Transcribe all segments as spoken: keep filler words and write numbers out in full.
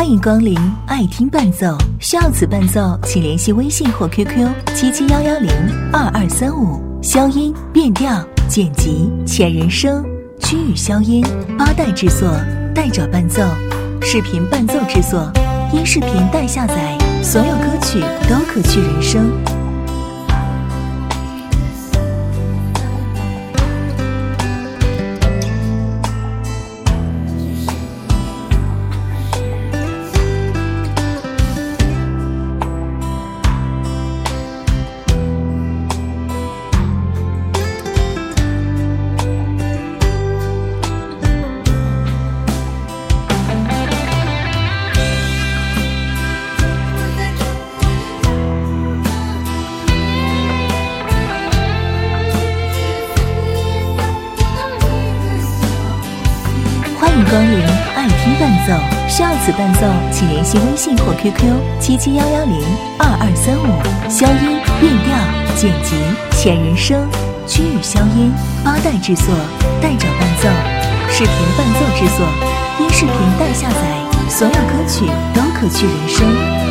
欢迎光临爱听伴奏，需要此伴奏请联系微信或 Q Q 七七幺幺零二二三五。消音、变调、剪辑、前人声、区域消音、八代制作、带找伴奏、视频伴奏制作、音视频带下载，所有歌曲都可去人声。欢迎光临爱听伴奏，需要此伴奏请联系微信或 Q Q 七七幺幺零二二三五。消音、变调、剪辑、前人声、区域消音、八代制作、带找伴奏、视频伴奏制作、音视频带下载，所有歌曲都可去人声。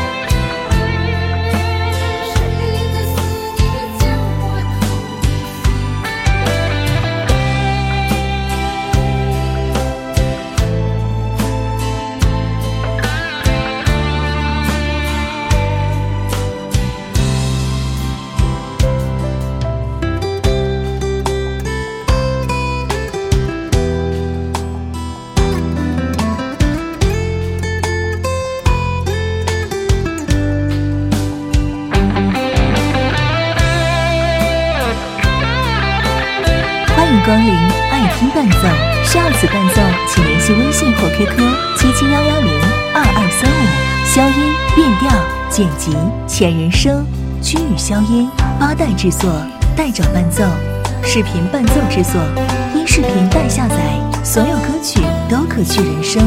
欢迎光临爱听伴奏，需要此伴奏请联系微信或 Q Q 七七幺幺零二二三五。消音、变调、剪辑、前人声、区域消音、八代制作、带找伴奏、视频伴奏制作、音视频带下载，所有歌曲都可去人声。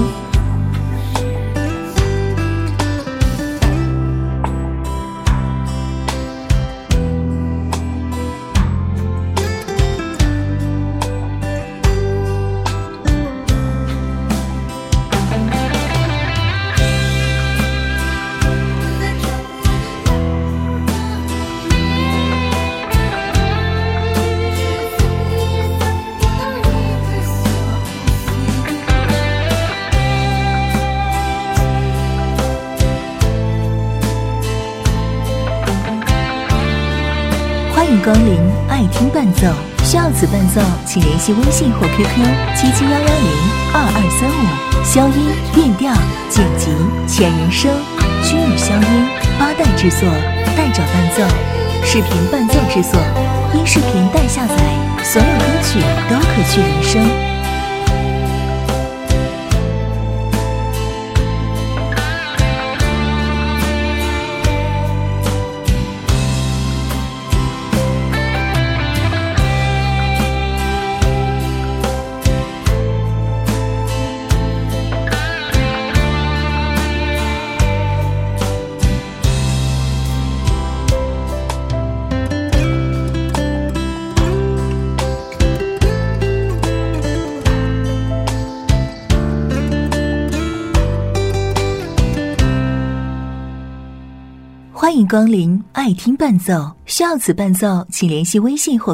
欢迎光临爱听伴奏，需要此伴奏请联系微信或 Q Q 七七幺幺零二二三五。消音、变调、剪辑、前人声、区域消音、八代制作、带找伴奏、视频伴奏制作、音视频带下载，所有歌曲都可去人声。欢迎光临爱听伴奏，需要此伴奏请联系微信或